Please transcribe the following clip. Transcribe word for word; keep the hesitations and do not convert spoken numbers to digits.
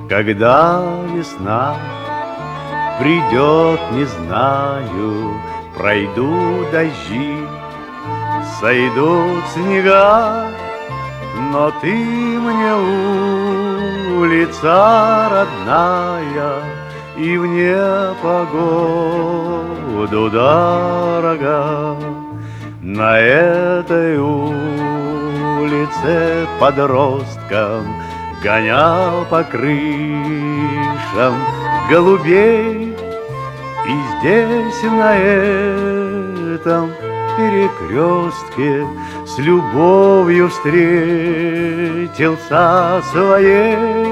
Когда весна придет, не знаю, пройдут дожди, сойдут снега, но ты мне улица родная и в непогоду дорога. На этой улице подростком гонял по крышам голубей, и здесь, на этом перекрестке, с любовью встретился своей.